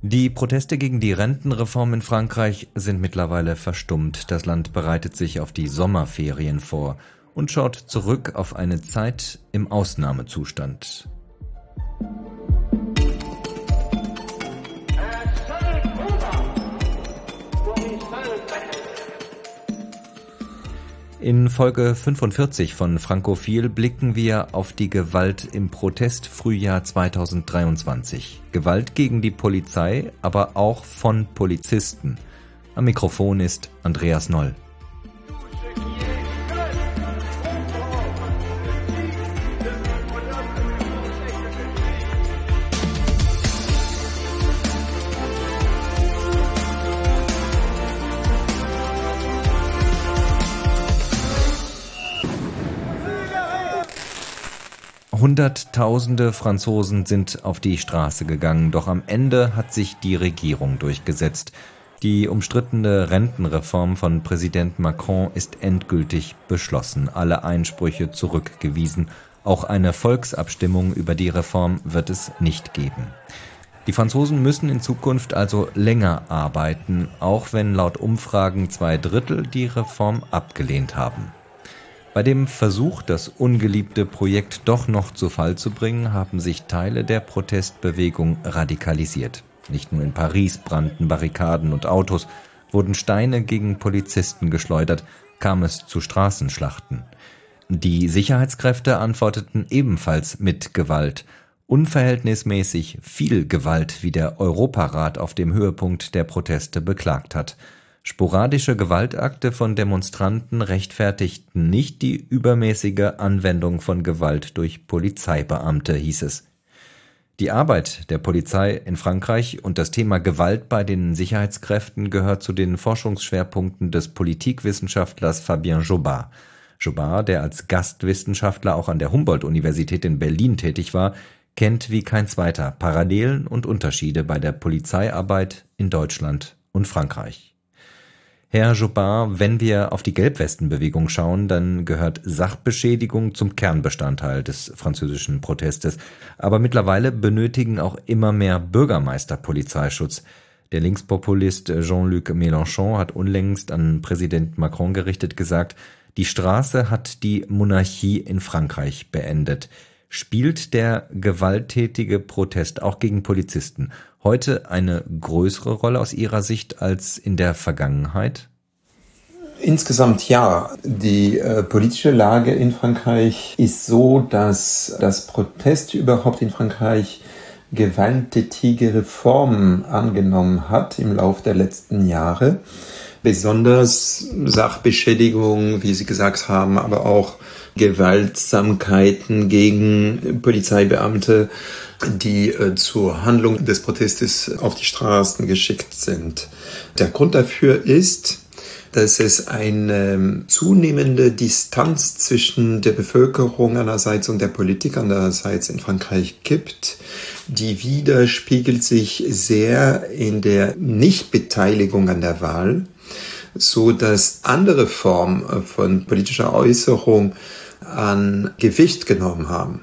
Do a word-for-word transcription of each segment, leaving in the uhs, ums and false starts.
Die Proteste gegen die Rentenreform in Frankreich sind mittlerweile verstummt. Das Land bereitet sich auf die Sommerferien vor und schaut zurück auf eine Zeit im Ausnahmezustand. In Folge fünfundvierzig von Frankophil blicken wir auf die Gewalt im Protestfrühjahr zweitausenddreiundzwanzig. Gewalt gegen die Polizei, aber auch von Polizisten. Am Mikrofon ist Andreas Noll. Hunderttausende Franzosen sind auf die Straße gegangen, doch am Ende hat sich die Regierung durchgesetzt. Die umstrittene Rentenreform von Präsident Macron ist endgültig beschlossen, alle Einsprüche zurückgewiesen. Auch eine Volksabstimmung über die Reform wird es nicht geben. Die Franzosen müssen in Zukunft also länger arbeiten, auch wenn laut Umfragen zwei Drittel die Reform abgelehnt haben. Bei dem Versuch, das ungeliebte Projekt doch noch zu Fall zu bringen, haben sich Teile der Protestbewegung radikalisiert. Nicht nur in Paris brannten Barrikaden und Autos, wurden Steine gegen Polizisten geschleudert, kam es zu Straßenschlachten. Die Sicherheitskräfte antworteten ebenfalls mit Gewalt. Unverhältnismäßig viel Gewalt, wie der Europarat auf dem Höhepunkt der Proteste beklagt hat. Sporadische Gewaltakte von Demonstranten rechtfertigten nicht die übermäßige Anwendung von Gewalt durch Polizeibeamte, hieß es. Die Arbeit der Polizei in Frankreich und das Thema Gewalt bei den Sicherheitskräften gehört zu den Forschungsschwerpunkten des Politikwissenschaftlers Fabien Jobard. Jobard, der als Gastwissenschaftler auch an der Humboldt-Universität in Berlin tätig war, kennt wie kein zweiter Parallelen und Unterschiede bei der Polizeiarbeit in Deutschland und Frankreich. Herr Jobard, wenn wir auf die Gelbwestenbewegung schauen, dann gehört Sachbeschädigung zum Kernbestandteil des französischen Protestes. Aber mittlerweile benötigen auch immer mehr Bürgermeister Polizeischutz. Der Linkspopulist Jean-Luc Mélenchon hat unlängst an Präsident Macron gerichtet gesagt, die Straße hat die Monarchie in Frankreich beendet. Spielt der gewalttätige Protest auch gegen Polizisten heute eine größere Rolle aus Ihrer Sicht als in der Vergangenheit? Insgesamt ja. Die äh, politische Lage in Frankreich ist so, dass das Protest überhaupt in Frankreich gewalttätige Reformen angenommen hat im Laufe der letzten Jahre. Besonders Sachbeschädigung, wie Sie gesagt haben, aber auch Gewaltsamkeiten gegen Polizeibeamte, die äh, zur Handlung des Protestes auf die Straßen geschickt sind. Der Grund dafür ist, dass es eine zunehmende Distanz zwischen der Bevölkerung einerseits und der Politik andererseits in Frankreich gibt. Die widerspiegelt sich sehr in der Nichtbeteiligung an der Wahl, so dass andere Formen von politischer Äußerung an Gewicht genommen haben.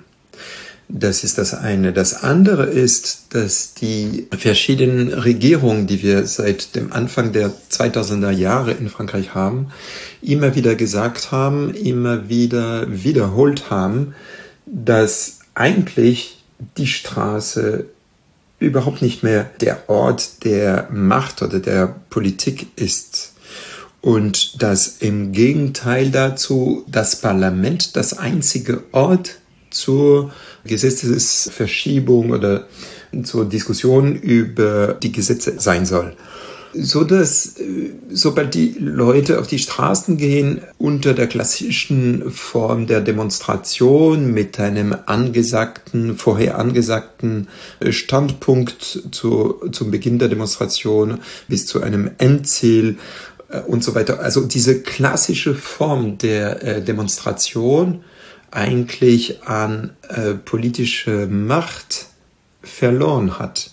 Das ist das eine. Das andere ist, dass die verschiedenen Regierungen, die wir seit dem Anfang der zweitausender Jahre in Frankreich haben, immer wieder gesagt haben, immer wieder wiederholt haben, dass eigentlich die Straße überhaupt nicht mehr der Ort der Macht oder der Politik ist. Und dass im Gegenteil dazu das Parlament das einzige Ort zur Gesetzesverschiebung oder zur Diskussion über die Gesetze sein soll. So dass, sobald die Leute auf die Straßen gehen, unter der klassischen Form der Demonstration mit einem angesagten, vorher angesagten Standpunkt zu, zum Beginn der Demonstration bis zu einem Endziel und so weiter. Also diese klassische Form der äh, Demonstration eigentlich an äh, politische Macht verloren hat.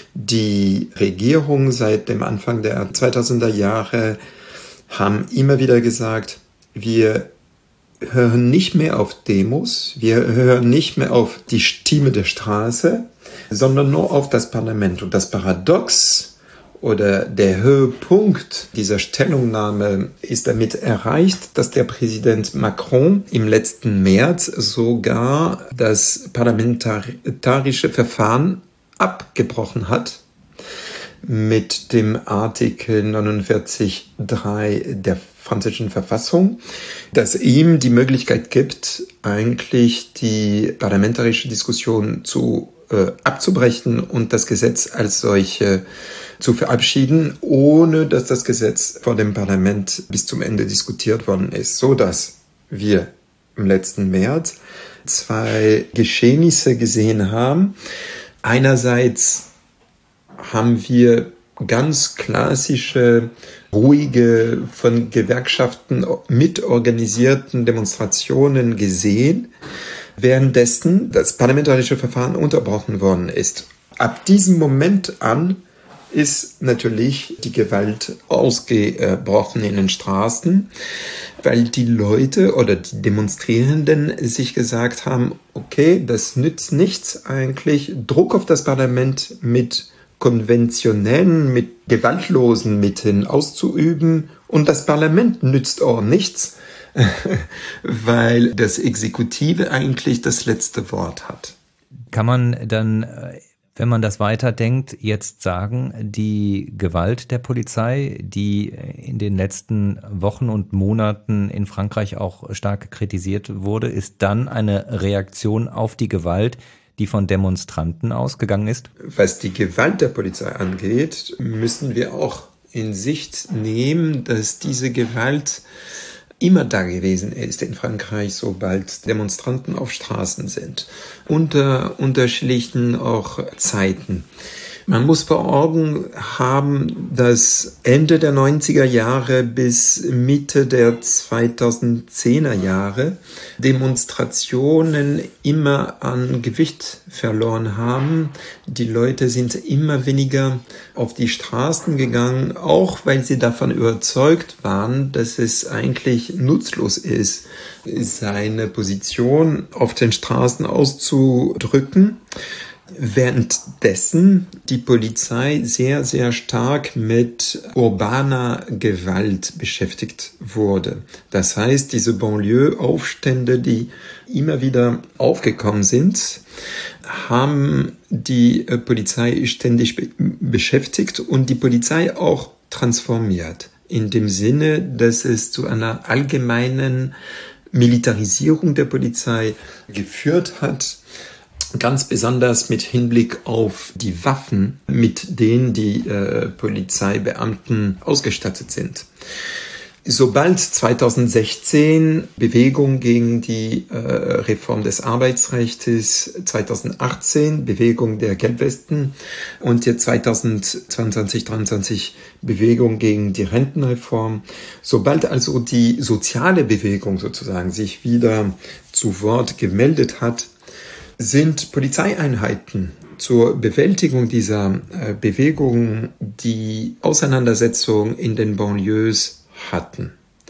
Die Regierung seit dem Anfang der zweitausender Jahre haben immer wieder gesagt, wir hören nicht mehr auf Demos, wir hören nicht mehr auf die Stimme der Straße, sondern nur auf das Parlament. Und das Paradox oder der Höhepunkt dieser Stellungnahme ist damit erreicht, dass der Präsident Macron im letzten März sogar das parlamentarische Verfahren abgebrochen hat mit dem Artikel neunundvierzig Absatz drei der französischen Verfassung, das ihm die Möglichkeit gibt, eigentlich die parlamentarische Diskussion zu äh, abzubrechen und das Gesetz als solche zu verabschieden, ohne dass das Gesetz vor dem Parlament bis zum Ende diskutiert worden ist, so dass wir im letzten März zwei Geschehnisse gesehen haben. Einerseits haben wir ganz klassische, ruhige, von Gewerkschaften mitorganisierten Demonstrationen gesehen, währenddessen das parlamentarische Verfahren unterbrochen worden ist. Ab diesem Moment an ist natürlich die Gewalt ausgebrochen in den Straßen, weil die Leute oder die Demonstrierenden sich gesagt haben, okay, das nützt nichts eigentlich, Druck auf das Parlament mit konventionellen, mit gewaltlosen Mitteln auszuüben und das Parlament nützt auch nichts, weil das Exekutive eigentlich das letzte Wort hat. Kann man dann, wenn man das weiterdenkt, jetzt sagen, die Gewalt der Polizei, die in den letzten Wochen und Monaten in Frankreich auch stark kritisiert wurde, ist dann eine Reaktion auf die Gewalt, die von Demonstranten ausgegangen ist? Was die Gewalt der Polizei angeht, müssen wir auch in Sicht nehmen, dass diese Gewalt immer da gewesen ist in Frankreich, sobald Demonstranten auf Straßen sind, unter unterschiedlichen auch Zeiten. Man muss vor Augen haben, dass Ende der neunziger Jahre bis Mitte der zweitausendzehner Jahre Demonstrationen immer an Gewicht verloren haben. Die Leute sind immer weniger auf die Straßen gegangen, auch weil sie davon überzeugt waren, dass es eigentlich nutzlos ist, seine Position auf den Straßen auszudrücken. Währenddessen die Polizei sehr, sehr stark mit urbaner Gewalt beschäftigt wurde. Das heißt, diese Banlieue-Aufstände, die immer wieder aufgekommen sind, haben die Polizei ständig be- beschäftigt und die Polizei auch transformiert. In dem Sinne, dass es zu einer allgemeinen Militarisierung der Polizei geführt hat, ganz besonders mit Hinblick auf die Waffen, mit denen die äh, Polizeibeamten ausgestattet sind. Sobald zweitausendsechzehn Bewegung gegen die äh, Reform des Arbeitsrechts, zweitausendachtzehn Bewegung der Gelbwesten und jetzt zweitausendzweiundzwanzig dreiundzwanzig Bewegung gegen die Rentenreform, sobald also die soziale Bewegung sozusagen sich wieder zu Wort gemeldet hat, sind Polizeieinheiten zur Bewältigung dieser äh, Bewegung die Auseinandersetzung in den Banlieues hatten.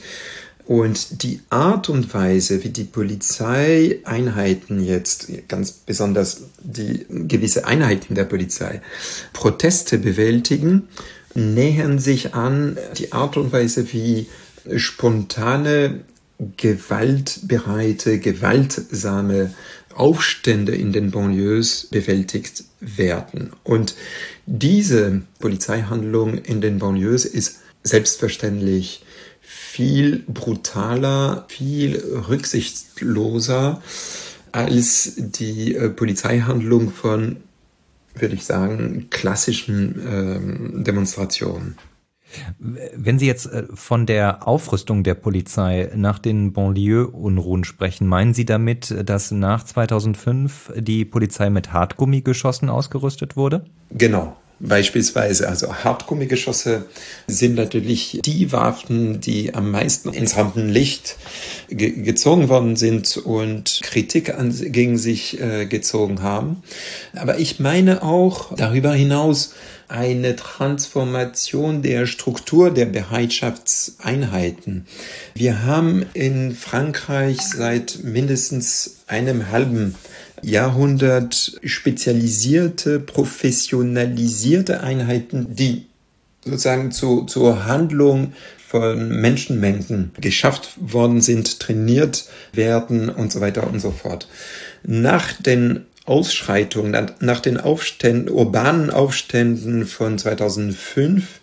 Und die Art und Weise, wie die Polizeieinheiten jetzt, ganz besonders die gewisse Einheiten der Polizei, Proteste bewältigen, nähern sich an die Art und Weise, wie spontane, gewaltbereite, gewaltsame Aufstände in den Banlieues bewältigt werden. Und diese Polizeihandlung in den Banlieues ist selbstverständlich viel brutaler, viel rücksichtsloser als die äh, Polizeihandlung von, würde ich sagen, klassischen ähm, Demonstrationen. Wenn Sie jetzt von der Aufrüstung der Polizei nach den Banlieue-Unruhen sprechen, meinen Sie damit, dass nach zweitausendfünf die Polizei mit Hartgummigeschossen ausgerüstet wurde? Genau. Beispielsweise, also Hartgummigeschosse sind natürlich die Waffen, die am meisten ins Rampenlicht ge- gezogen worden sind und Kritik an, gegen sich äh, gezogen haben. Aber ich meine auch darüber hinaus eine Transformation der Struktur der Bereitschaftseinheiten. Wir haben in Frankreich seit mindestens einem halben Jahrhundert spezialisierte, professionalisierte Einheiten, die sozusagen zu, zur Handlung von Menschenmengen geschafft worden sind, trainiert werden und so weiter und so fort. Nach den Ausschreitungen, nach den Aufständen, urbanen Aufständen von zweitausendfünf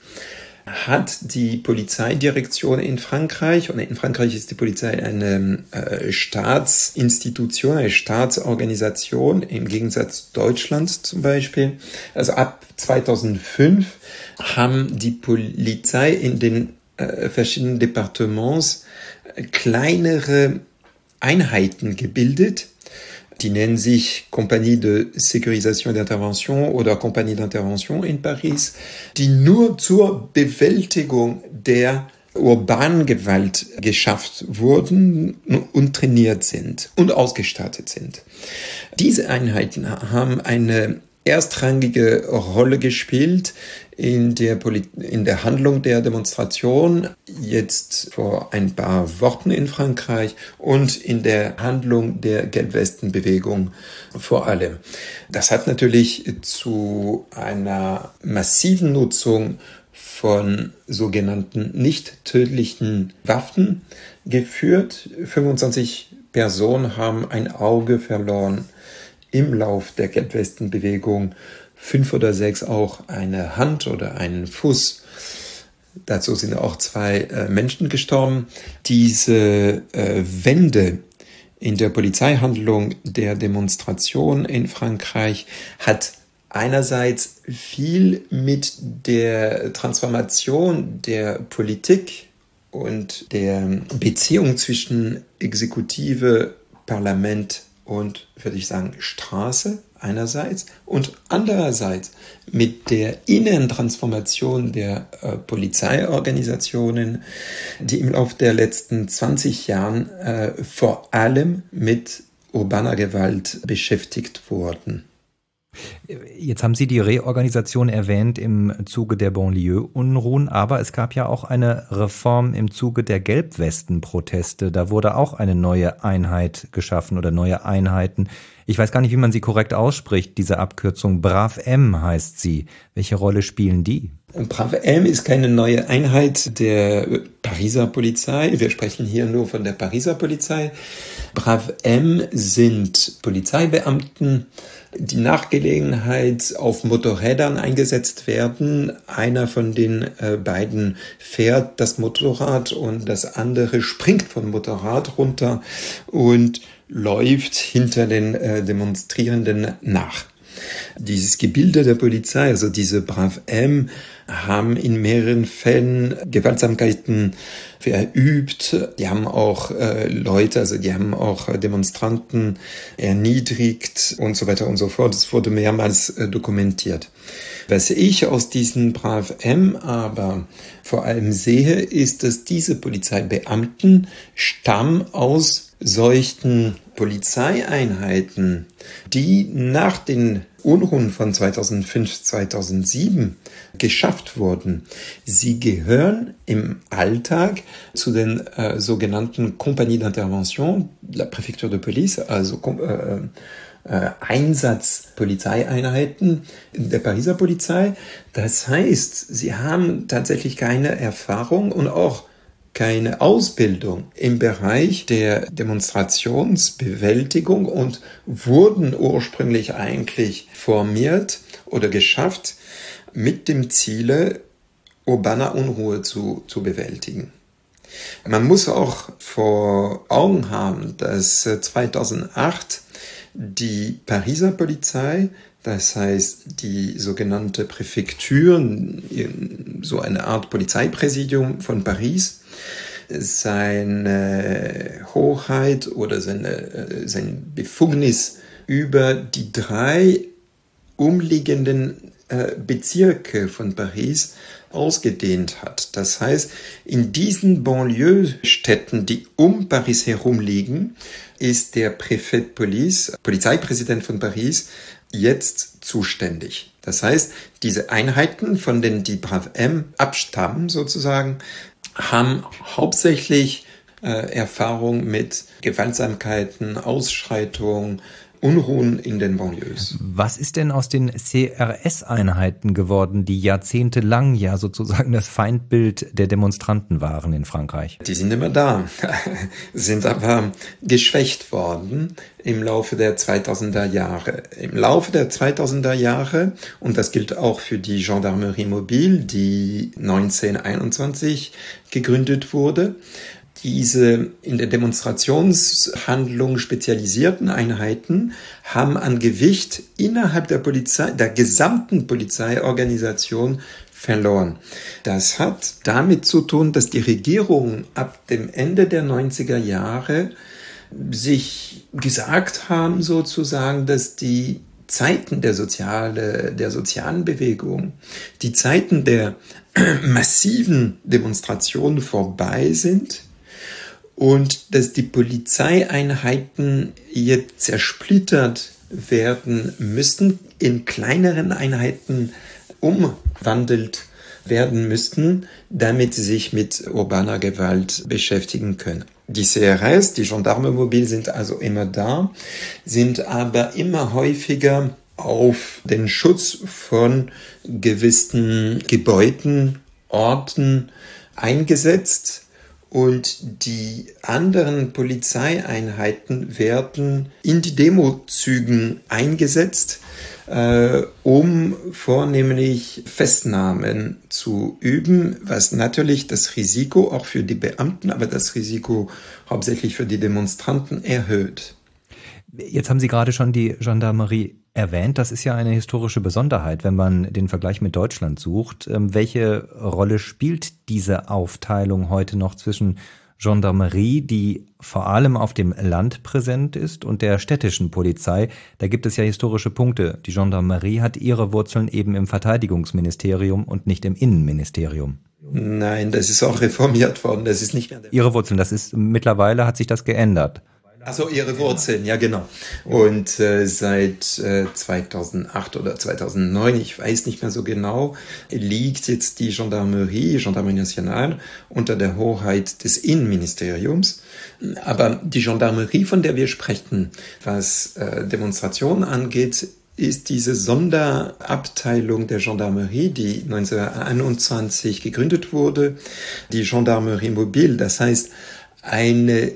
hat die Polizeidirektion in Frankreich, und in Frankreich ist die Polizei eine äh, Staatsinstitution, eine Staatsorganisation, im Gegensatz zu Deutschland zum Beispiel. Also ab zweitausendfünf haben die Polizei in den äh, verschiedenen Departements äh, kleinere Einheiten gebildet. Die nennen sich Compagnie de Sécurisation et d'Intervention oder Compagnie d'Intervention in Paris, die nur zur Bewältigung der urbanen Gewalt geschafft wurden und trainiert sind und ausgestattet sind. Diese Einheiten haben eine erstrangige Rolle gespielt in der, Poli- in der Handlung der Demonstration, jetzt vor ein paar Wochen in Frankreich, und in der Handlung der Gelbwestenbewegung vor allem. Das hat natürlich zu einer massiven Nutzung von sogenannten nicht tödlichen Waffen geführt. fünfundzwanzig Personen haben ein Auge verloren im Lauf der Gelbwestenbewegung, fünf oder sechs auch eine Hand oder einen Fuß. Dazu sind auch zwei äh, Menschen gestorben. Diese äh, Wende in der Polizeihandlung der Demonstration in Frankreich hat einerseits viel mit der Transformation der Politik und der Beziehung zwischen Exekutive, Parlament und, würde ich sagen, Straße einerseits und andererseits mit der inneren Transformation der äh, Polizeiorganisationen, die im Laufe der letzten zwanzig Jahren äh, vor allem mit urbaner Gewalt beschäftigt wurden. Jetzt haben Sie die Reorganisation erwähnt im Zuge der Banlieue-Unruhen, aber es gab ja auch eine Reform im Zuge der Gelbwesten-Proteste. Da wurde auch eine neue Einheit geschaffen oder neue Einheiten. Ich weiß gar nicht, wie man sie korrekt ausspricht, diese Abkürzung. BRAV-M heißt sie. Welche Rolle spielen die? BRAV-M ist keine neue Einheit der Pariser Polizei. Wir sprechen hier nur von der Pariser Polizei. BRAV-M sind Polizeibeamten, die nach Gelegenheit auf Motorrädern eingesetzt werden. Einer von den äh, beiden fährt das Motorrad und das andere springt vom Motorrad runter und läuft hinter den äh, Demonstrierenden nach. Dieses Gebilde der Polizei, also diese BRAV-M, haben in mehreren Fällen Gewaltsamkeiten verübt. Die haben auch äh, Leute, also die haben auch Demonstranten erniedrigt und so weiter und so fort. Das wurde mehrmals äh, dokumentiert. Was ich aus diesen BRAV-M aber vor allem sehe, ist, dass diese Polizeibeamten stammen aus solchen Polizeieinheiten, die nach den Unruhen von zweitausendfünf, zweitausendsieben geschafft wurden. Sie gehören im Alltag zu den äh, sogenannten Compagnie d'Intervention, la Préfecture de Police, also äh, äh, Einsatz-Polizeieinheiten der Pariser Polizei. Das heißt, sie haben tatsächlich keine Erfahrung und auch keine Ausbildung im Bereich der Demonstrationsbewältigung und wurden ursprünglich eigentlich formiert oder geschafft mit dem Ziele, urbaner Unruhe zu, zu bewältigen. Man muss auch vor Augen haben, dass zweitausendacht die Pariser Polizei, das heißt die sogenannte Präfektur, so eine Art Polizeipräsidium von Paris, seine Hoheit oder seine, sein Befugnis über die drei umliegenden äh, Bezirke von Paris ausgedehnt hat. Das heißt, in diesen Banlieue-Städten, die um Paris herum liegen, ist der Préfet de Police, Polizeipräsident von Paris, jetzt zuständig. Das heißt, diese Einheiten, von denen die BRAV-M abstammen sozusagen, haben hauptsächlich äh, Erfahrung mit Gewaltsamkeiten, Ausschreitungen Unruhen in den Banlieues. Was ist denn aus den C R S-Einheiten geworden, die jahrzehntelang ja sozusagen das Feindbild der Demonstranten waren in Frankreich? Die sind immer da, sind aber geschwächt worden im Laufe der zweitausender Jahre. Im Laufe der zweitausender Jahre, und das gilt auch für die Gendarmerie Mobile, die neunzehnhunderteinundzwanzig gegründet wurde, diese in der Demonstrationshandlung spezialisierten Einheiten haben an Gewicht innerhalb der Polizei, der gesamten Polizeiorganisation verloren. Das hat damit zu tun, dass die Regierung ab dem Ende der neunziger Jahre sich gesagt haben, sozusagen, dass die Zeiten der, Soziale, der sozialen Bewegung, die Zeiten der massiven Demonstrationen vorbei sind und dass die Polizeieinheiten jetzt zersplittert werden müssten, in kleineren Einheiten umwandelt werden müssten, damit sie sich mit urbaner Gewalt beschäftigen können. Die C R S, die Gendarme Mobile sind also immer da, sind aber immer häufiger auf den Schutz von gewissen Gebäuden, Orten eingesetzt. Und die anderen Polizeieinheiten werden in die Demozügen eingesetzt, äh, um vornehmlich Festnahmen zu üben, was natürlich das Risiko auch für die Beamten, aber das Risiko hauptsächlich für die Demonstranten erhöht. Jetzt haben Sie gerade schon die Gendarmerie erwähnt. Das ist ja eine historische Besonderheit, wenn man den Vergleich mit Deutschland sucht. Welche Rolle spielt diese Aufteilung heute noch zwischen Gendarmerie, die vor allem auf dem Land präsent ist, und der städtischen Polizei? Da gibt es ja historische Punkte. Die Gendarmerie hat ihre Wurzeln eben im Verteidigungsministerium und nicht im Innenministerium. Nein, das ist auch reformiert worden. Das ist nicht mehr der Ihre Wurzeln, das ist mittlerweile hat sich das geändert. Also ihre Wurzeln, ja genau. Und äh, seit äh, zweitausendacht oder zweitausendneun, ich weiß nicht mehr so genau, liegt jetzt die Gendarmerie, Gendarmerie Nationale, unter der Hoheit des Innenministeriums. Aber die Gendarmerie, von der wir sprechen, was äh, Demonstrationen angeht, ist diese Sonderabteilung der Gendarmerie, die neunzehnhunderteinundzwanzig gegründet wurde, die Gendarmerie Mobile, das heißt, eine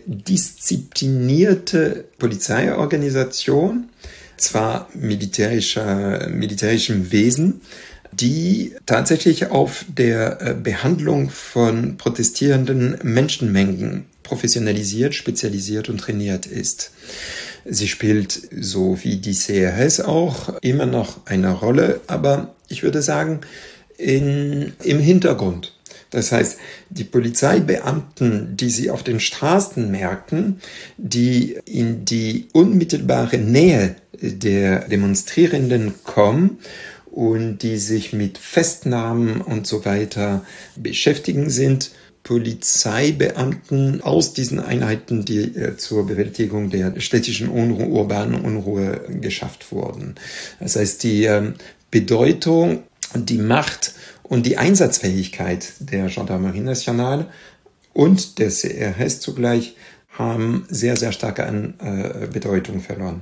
disziplinierte Polizeiorganisation, zwar militärischer, militärischem Wesen, die tatsächlich auf der Behandlung von protestierenden Menschenmengen professionalisiert, spezialisiert und trainiert ist. Sie spielt, so wie die C R S auch, immer noch eine Rolle, aber ich würde sagen, in, im Hintergrund. Das heißt, die Polizeibeamten, die sie auf den Straßen merken, die in die unmittelbare Nähe der Demonstrierenden kommen und die sich mit Festnahmen und so weiter beschäftigen, sind Polizeibeamten aus diesen Einheiten, die äh, zur Bewältigung der städtischen Unruhe, urbanen Unruhe geschafft wurden. Das heißt, die äh, Bedeutung und die Macht und die Einsatzfähigkeit der Gendarmerie Nationale und der C R S zugleich haben sehr, sehr starke an äh, Bedeutung verloren.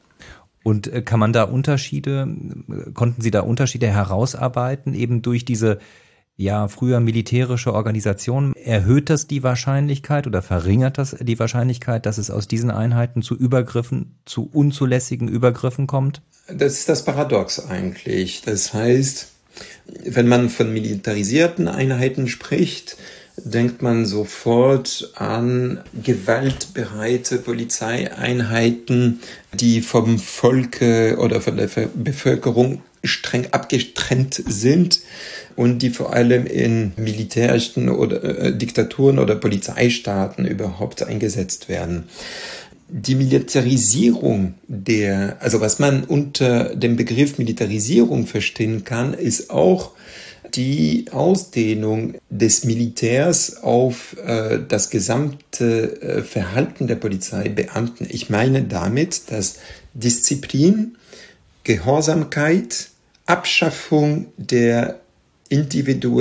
Und äh, kann man da Unterschiede, konnten Sie da Unterschiede herausarbeiten, eben durch diese ja früher militärische Organisation? Erhöht das die Wahrscheinlichkeit oder verringert das die Wahrscheinlichkeit, dass es aus diesen Einheiten zu Übergriffen, zu unzulässigen Übergriffen kommt? Das ist das Paradox eigentlich. Das heißt, wenn man von militarisierten Einheiten spricht, denkt man sofort an gewaltbereite Polizeieinheiten, die vom Volke oder von der Bevölkerung streng abgetrennt sind und die vor allem in militärischen oder äh, Diktaturen oder Polizeistaaten überhaupt eingesetzt werden. Die Militarisierung der, also was man unter dem Begriff Militarisierung verstehen kann, ist auch die Ausdehnung des Militärs auf äh, das gesamte äh, Verhalten der Polizeibeamten. Ich meine damit, dass Disziplin, Gehorsamkeit, Abschaffung der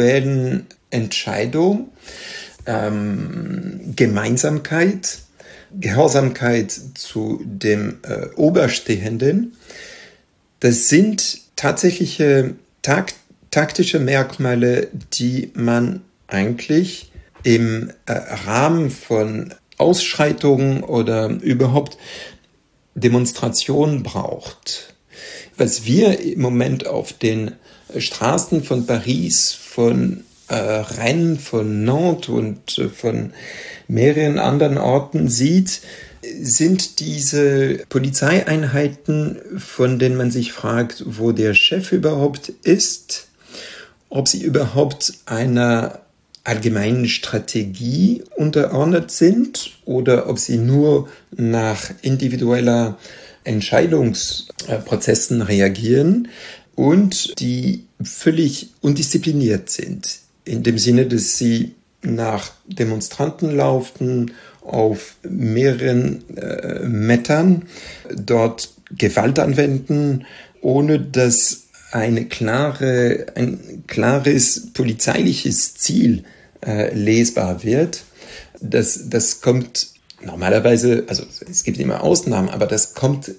individuellen Entscheidung, ähm, Gemeinsamkeit, Gehorsamkeit zu dem äh, Oberstehenden. Das sind tatsächliche Takt, taktische Merkmale, die man eigentlich im äh, Rahmen von Ausschreitungen oder überhaupt Demonstrationen braucht. Was wir im Moment auf den Straßen von Paris, von äh, Rennes, von Nantes und äh, von mehreren anderen Orten sieht, sind diese Polizeieinheiten, von denen man sich fragt, wo der Chef überhaupt ist, ob sie überhaupt einer allgemeinen Strategie unterordnet sind oder ob sie nur nach individueller Entscheidungsprozessen reagieren und die völlig undiszipliniert sind. In dem Sinne, dass sie nach Demonstranten laufen, auf mehreren äh, Metern dort Gewalt anwenden, ohne dass eine klare, ein klares polizeiliches Ziel äh, lesbar wird. Das, das kommt normalerweise, also es gibt immer Ausnahmen, aber das kommt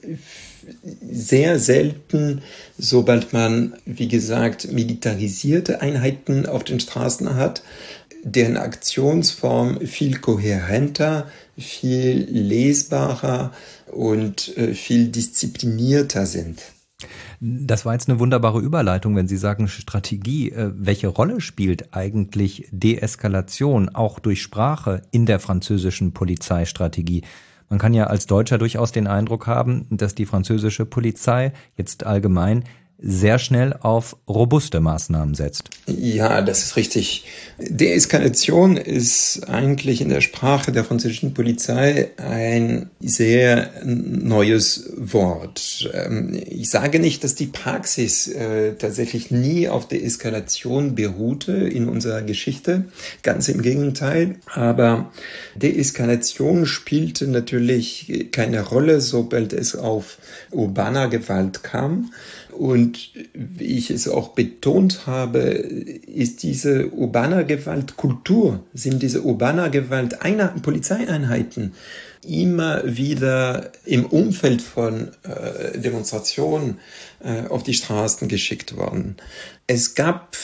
sehr selten, sobald man, wie gesagt, militarisierte Einheiten auf den Straßen hat, deren Aktionsform viel kohärenter, viel lesbarer und äh, viel disziplinierter sind. Das war jetzt eine wunderbare Überleitung, wenn Sie sagen Strategie. Welche Rolle spielt eigentlich Deeskalation auch durch Sprache in der französischen Polizeistrategie? Man kann ja als Deutscher durchaus den Eindruck haben, dass die französische Polizei jetzt allgemein sehr schnell auf robuste Maßnahmen setzt. Ja, das ist richtig. Deeskalation ist eigentlich in der Sprache der französischen Polizei ein sehr neues Wort. Ich sage nicht, dass die Praxis äh, tatsächlich nie auf Deeskalation beruhte in unserer Geschichte. Ganz im Gegenteil. Aber Deeskalation spielte natürlich keine Rolle, sobald es auf urbaner Gewalt kam. Und wie ich es auch betont habe, ist diese urbane Gewalt Kultur, sind diese urbane Gewalt Einheiten, Polizeieinheiten immer wieder im Umfeld von äh, Demonstrationen äh, auf die Straßen geschickt worden. Es gab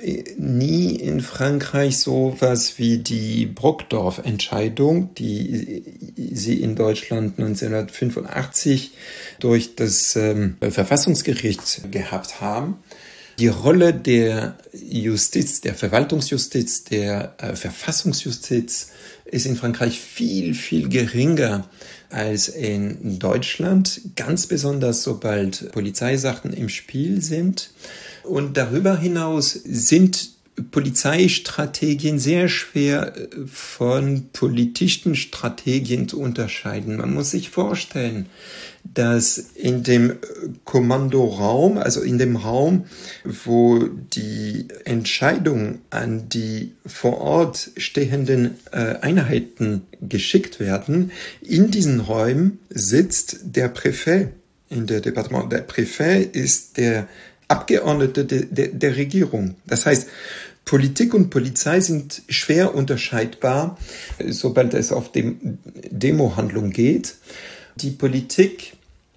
nie in Frankreich sowas wie die Brokdorf-Entscheidung, die sie in Deutschland neunzehnhundertfünfundachtzig durch das ähm, Verfassungsgericht gehabt haben. Die Rolle der Justiz, der Verwaltungsjustiz, der äh, Verfassungsjustiz ist in Frankreich viel, viel geringer als in Deutschland, ganz besonders sobald Polizeisachen im Spiel sind. Und darüber hinaus sind Polizeistrategien sehr schwer von politischen Strategien zu unterscheiden. Man muss sich vorstellen, dass in dem Kommandoraum, also in dem Raum, wo die Entscheidungen an die vor Ort stehenden äh, Einheiten geschickt werden, in diesen Räumen sitzt der Präfet in der Departement. Der Präfet ist der Abgeordnete de, de, der Regierung. Das heißt, Politik und Polizei sind schwer unterscheidbar, sobald es auf dem Demohandlung geht. Die Politik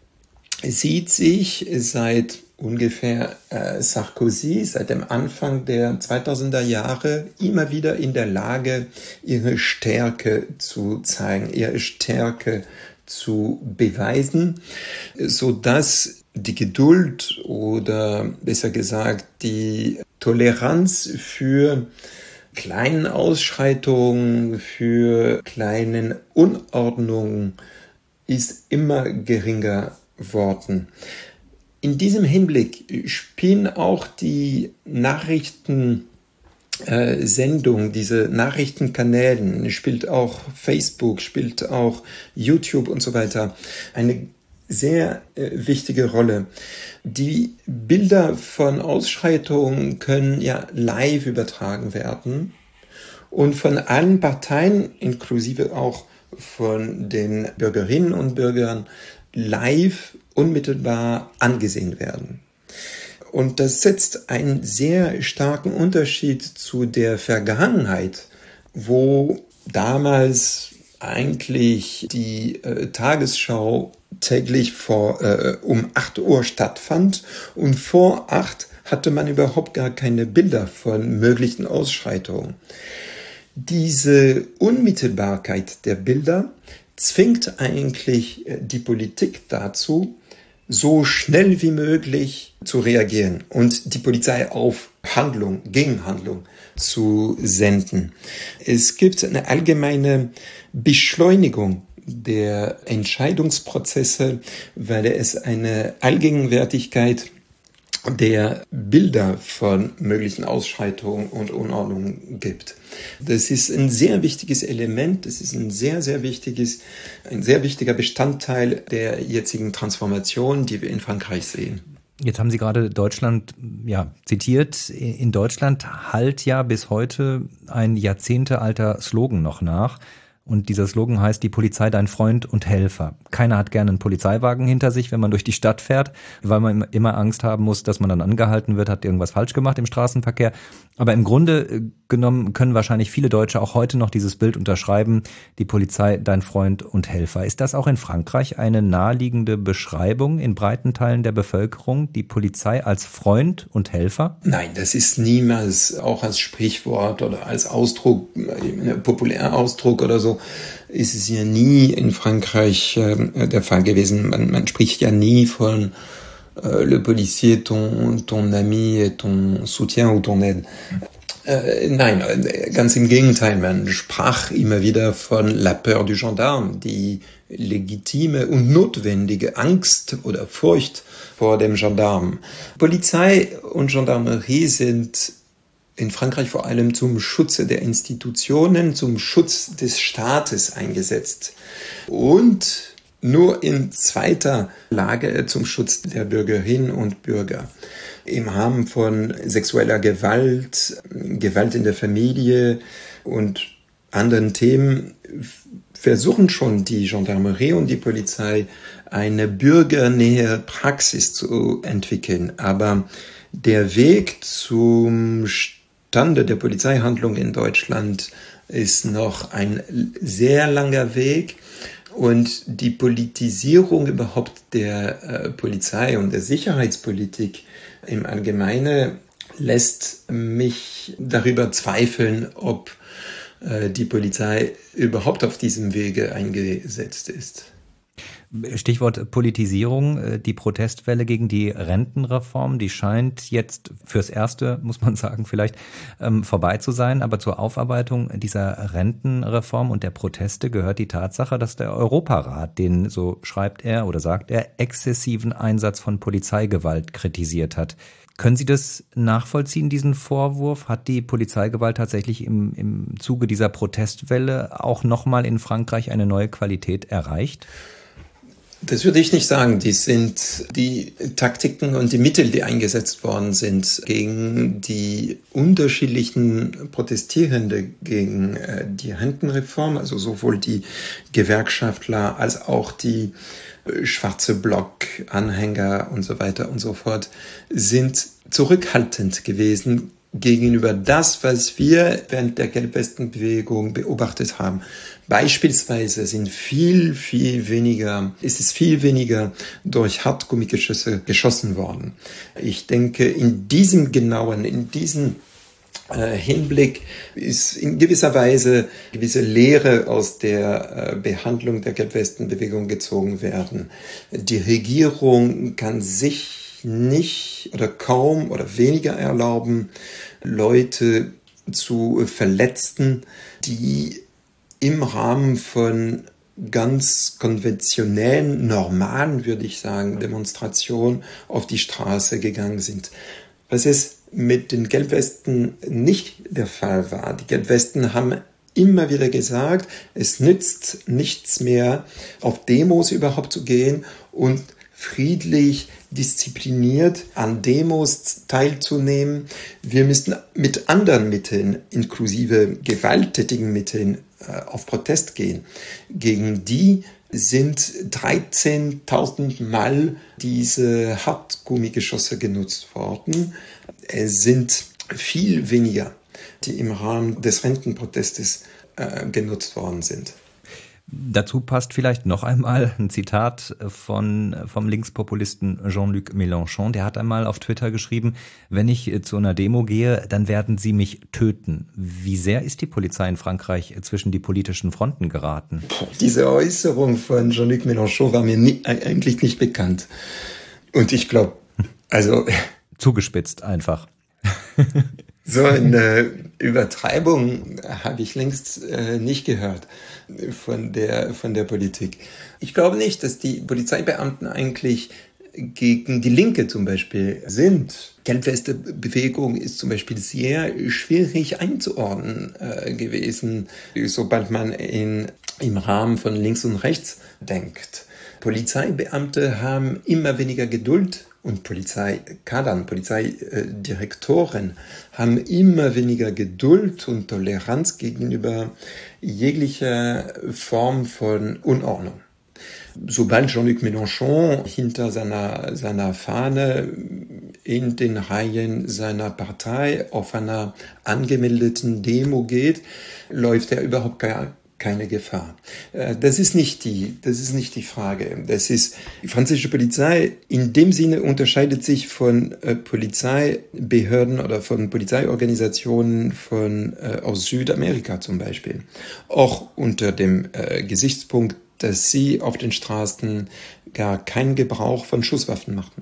sieht sich seit ungefähr äh, Sarkozy, seit dem Anfang der zweitausender Jahre immer wieder in der Lage, ihre Stärke zu zeigen, ihre Stärke zu beweisen, sodass die Geduld oder besser gesagt die Toleranz für kleinen Ausschreitungen, für kleinen Unordnungen ist immer geringer worden. In diesem Hinblick spielen auch die Nachrichtensendungen, diese Nachrichtenkanälen, spielt auch Facebook, spielt auch YouTube und so weiter eine sehr äh, wichtige Rolle. Die Bilder von Ausschreitungen können ja live übertragen werden und von allen Parteien, inklusive auch von den Bürgerinnen und Bürgern, live unmittelbar angesehen werden. Und das setzt einen sehr starken Unterschied zu der Vergangenheit, wo damals eigentlich die äh, Tagesschau täglich vor äh, um acht Uhr stattfand und vor acht hatte man überhaupt gar keine Bilder von möglichen Ausschreitungen. Diese Unmittelbarkeit der Bilder zwingt eigentlich die Politik dazu, so schnell wie möglich zu reagieren und die Polizei auf Handlung, Gegenhandlung zu senden. Es gibt eine allgemeine Beschleunigung der Entscheidungsprozesse, weil es eine Allgegenwärtigkeit der Bilder von möglichen Ausschreitungen und Unordnungen gibt. Das ist ein sehr wichtiges Element, das ist ein sehr, sehr wichtiges, ein sehr wichtiger Bestandteil der jetzigen Transformation, die wir in Frankreich sehen. Jetzt haben Sie gerade Deutschland ja zitiert. In Deutschland hallt ja bis heute ein jahrzehntealter Slogan noch nach. Und dieser Slogan heißt, die Polizei dein Freund und Helfer. Keiner hat gerne einen Polizeiwagen hinter sich, wenn man durch die Stadt fährt, weil man immer Angst haben muss, dass man dann angehalten wird, hat irgendwas falsch gemacht im Straßenverkehr. Aber im Grunde genommen können wahrscheinlich viele Deutsche auch heute noch dieses Bild unterschreiben, die Polizei dein Freund und Helfer. Ist das auch in Frankreich eine naheliegende Beschreibung in breiten Teilen der Bevölkerung, die Polizei als Freund und Helfer? Nein, das ist niemals auch als Sprichwort oder als Ausdruck, ein Populärausdruck oder so, ist es ja nie in Frankreich äh, der Fall gewesen. Man, man spricht ja nie von äh, le policier, ton, ton ami et ton soutien ou ton aide. Äh, nein, ganz im Gegenteil. Man sprach immer wieder von la peur du gendarme, die legitime und notwendige Angst oder Furcht vor dem Gendarmen. Polizei und Gendarmerie sind in Frankreich vor allem zum Schutze der Institutionen, zum Schutz des Staates eingesetzt und nur in zweiter Lage zum Schutz der Bürgerinnen und Bürger. Im Rahmen von sexueller Gewalt, Gewalt in der Familie und anderen Themen versuchen schon die Gendarmerie und die Polizei eine bürgernähe Praxis zu entwickeln. Aber der Weg zum Stande der Polizeihandlung in Deutschland ist noch ein sehr langer Weg und die Politisierung überhaupt der äh, Polizei und der Sicherheitspolitik im Allgemeinen lässt mich darüber zweifeln, ob äh, die Polizei überhaupt auf diesem Wege eingesetzt ist. Stichwort Politisierung, die Protestwelle gegen die Rentenreform, die scheint jetzt fürs Erste, muss man sagen, vielleicht ähm, vorbei zu sein. Aber zur Aufarbeitung dieser Rentenreform und der Proteste gehört die Tatsache, dass der Europarat den, so schreibt er oder sagt er, exzessiven Einsatz von Polizeigewalt kritisiert hat. Können Sie das nachvollziehen, diesen Vorwurf? Hat die Polizeigewalt tatsächlich im, im Zuge dieser Protestwelle auch nochmal in Frankreich eine neue Qualität erreicht? Das würde ich nicht sagen. Dies sind die Taktiken und die Mittel, die eingesetzt worden sind gegen die unterschiedlichen Protestierende gegen äh, die Rentenreform, also sowohl die Gewerkschaftler als auch die äh, schwarze Block-Anhänger und so weiter und so fort, sind zurückhaltend gewesen gegenüber das, was wir während der Gelbwestenbewegung beobachtet haben. Beispielsweise sind viel, viel weniger, ist es viel weniger durch Hartgummigeschüsse geschossen worden. Ich denke, in diesem genauen, in diesem äh, Hinblick ist in gewisser Weise gewisse Lehre aus der äh, Behandlung der Gelbwestenbewegung gezogen werden. Die Regierung kann sich nicht oder kaum oder weniger erlauben, Leute zu verletzen, die im Rahmen von ganz konventionellen, normalen, würde ich sagen, Demonstrationen auf die Straße gegangen sind. Was es mit den Gelbwesten nicht der Fall war. Die Gelbwesten haben immer wieder gesagt, es nützt nichts mehr, auf Demos überhaupt zu gehen und friedlich, diszipliniert an Demos teilzunehmen. Wir müssen mit anderen Mitteln, inklusive gewalttätigen Mitteln, auf Protest gehen. Gegen die sind dreizehntausend Mal diese Hartgummigeschosse genutzt worden. Es sind viel weniger, die im Rahmen des Rentenprotestes äh, genutzt worden sind. Dazu passt vielleicht noch einmal ein Zitat von, vom Linkspopulisten Jean-Luc Mélenchon. Der hat einmal auf Twitter geschrieben, wenn ich zu einer Demo gehe, dann werden sie mich töten. Wie sehr ist die Polizei in Frankreich zwischen die politischen Fronten geraten? Diese Äußerung von Jean-Luc Mélenchon war mir nie, eigentlich nicht bekannt. Und ich glaube, also... Zugespitzt einfach. So eine Übertreibung habe ich längst äh, nicht gehört von der, von der Politik. Ich glaube nicht, dass die Polizeibeamten eigentlich gegen die Linke zum Beispiel sind. Gelbweste-Bewegung ist zum Beispiel sehr schwierig einzuordnen äh, gewesen, sobald man in, im Rahmen von links und rechts denkt. Polizeibeamte haben immer weniger Geduld und Polizeikadern, Polizeidirektoren haben immer weniger Geduld und Toleranz gegenüber jeglicher Form von Unordnung. Sobald Jean-Luc Mélenchon hinter seiner, seiner Fahne in den Reihen seiner Partei auf einer angemeldeten Demo geht, läuft er überhaupt gar keine Gefahr. Das ist nicht die, das ist nicht die Frage. Das ist, die französische Polizei in dem Sinne unterscheidet sich von äh, Polizeibehörden oder von Polizeiorganisationen von, äh, aus Südamerika zum Beispiel. Auch unter dem äh, Gesichtspunkt, dass sie auf den Straßen gar keinen Gebrauch von Schusswaffen machten.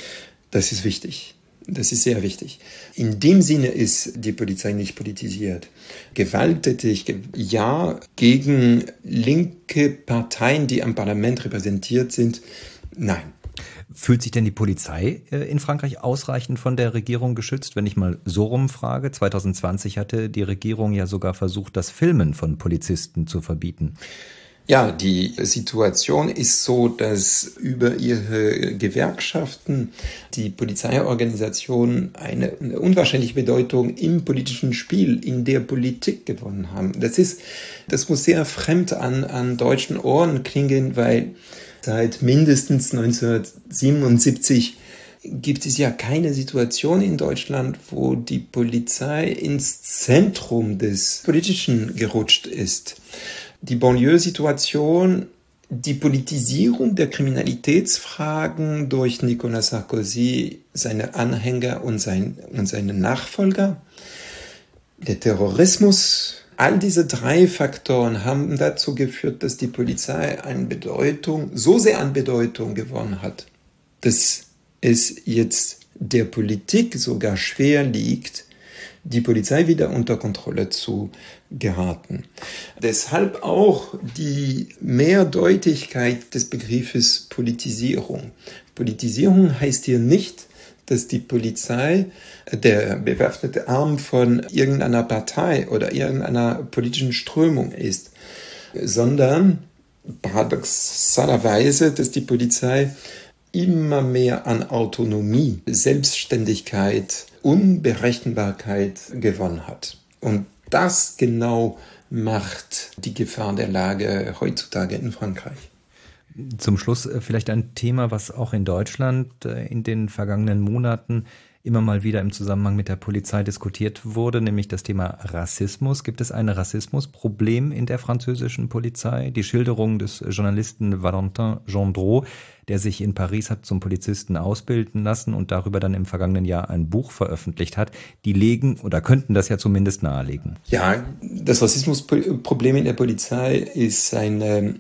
Das ist wichtig. Das ist sehr wichtig. In dem Sinne ist die Polizei nicht politisiert. Gewalttätig, ja, gegen linke Parteien, die am Parlament repräsentiert sind, nein. Fühlt sich denn die Polizei in Frankreich ausreichend von der Regierung geschützt? Wenn ich mal so rumfrage, zwanzig zwanzig hatte die Regierung ja sogar versucht, das Filmen von Polizisten zu verbieten. Ja, die Situation ist so, dass über ihre Gewerkschaften die Polizeiorganisationen eine, eine unwahrscheinliche Bedeutung im politischen Spiel, in der Politik gewonnen haben. Das ist, das muss sehr fremd an, an deutschen Ohren klingen, weil seit mindestens neunzehnhundertsiebenundsiebzig gibt es ja keine Situation in Deutschland, wo die Polizei ins Zentrum des Politischen gerutscht ist. Die Banlieue-Situation, die Politisierung der Kriminalitätsfragen durch Nicolas Sarkozy, seine Anhänger und, sein, und seine Nachfolger, der Terrorismus, all diese drei Faktoren haben dazu geführt, dass die Polizei an Bedeutung, so sehr an Bedeutung gewonnen hat, dass es jetzt der Politik sogar schwer liegt, die Polizei wieder unter Kontrolle zu geraten. Deshalb auch die Mehrdeutigkeit des Begriffes Politisierung. Politisierung heißt hier nicht, dass die Polizei der bewaffnete Arm von irgendeiner Partei oder irgendeiner politischen Strömung ist, sondern paradoxalerweise, dass die Polizei immer mehr an Autonomie, Selbstständigkeit, Unberechenbarkeit gewonnen hat. Und das genau macht die Gefahr der Lage heutzutage in Frankreich. Zum Schluss vielleicht ein Thema, was auch in Deutschland in den vergangenen Monaten immer mal wieder im Zusammenhang mit der Polizei diskutiert wurde, nämlich das Thema Rassismus. Gibt es ein Rassismusproblem in der französischen Polizei? Die Schilderung des Journalisten Valentin Gendreau, der sich in Paris hat zum Polizisten ausbilden lassen und darüber dann im vergangenen Jahr ein Buch veröffentlicht hat, die legen oder könnten das ja zumindest nahelegen. Ja, das Rassismusproblem in der Polizei ist ein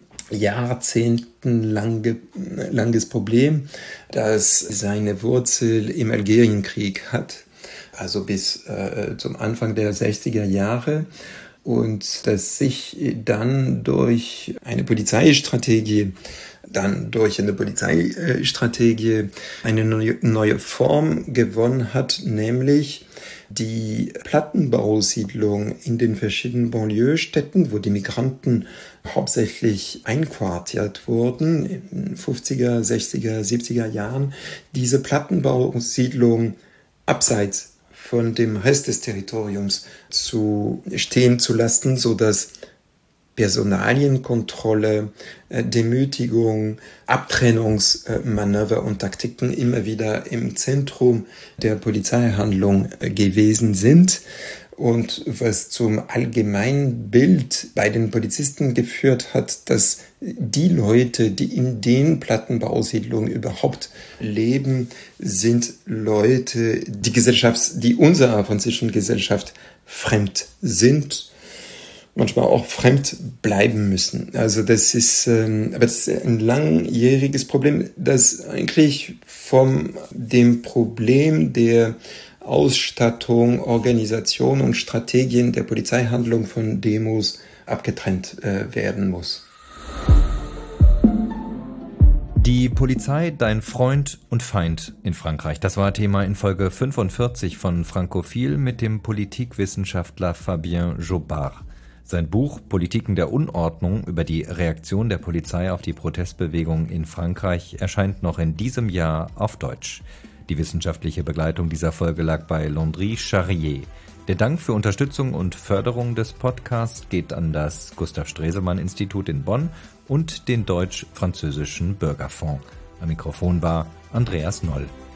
jahrzehntelanges Problem, das seine Wurzel im Algerienkrieg hat, also bis äh, zum Anfang der sechziger Jahre, und das sich dann durch eine Polizeistrategie, dann durch eine Polizeistrategie eine neue, neue Form gewonnen hat, nämlich die Plattenbausiedlung in den verschiedenen Banlieue-Städten, wo die Migranten hauptsächlich einquartiert wurden, in den fünfziger, sechziger, siebziger Jahren, diese Plattenbausiedlung abseits von dem Rest des Territoriums zu stehen zu lassen, sodass Personalienkontrolle, Demütigung, Abtrennungsmanöver und Taktiken immer wieder im Zentrum der Polizeihandlung gewesen sind. und was zum allgemeinen Bild bei den Polizisten geführt hat, dass die Leute, die in den Plattenbausiedlungen überhaupt leben, sind Leute, die Gesellschaft, die unserer französischen Gesellschaft fremd sind, manchmal auch fremd bleiben müssen. Also das ist, ähm, aber das ist ein langjähriges Problem, das eigentlich von dem Problem der Ausstattung, Organisation und Strategien der Polizeihandlung von Demos abgetrennt äh, werden muss. Die Polizei, dein Freund und Feind in Frankreich. Das war Thema in Folge fünfundvierzig von Frankophil mit dem Politikwissenschaftler Fabien Jobard. Sein Buch Politiken der Unordnung über die Reaktion der Polizei auf die Protestbewegung in Frankreich erscheint noch in diesem Jahr auf Deutsch. Die wissenschaftliche Begleitung dieser Folge lag bei Landry Charrier. Der Dank für Unterstützung und Förderung des Podcasts geht an das Gustav Stresemann-Institut in Bonn und den Deutsch-Französischen Bürgerfonds. Am Mikrofon war Andreas Noll.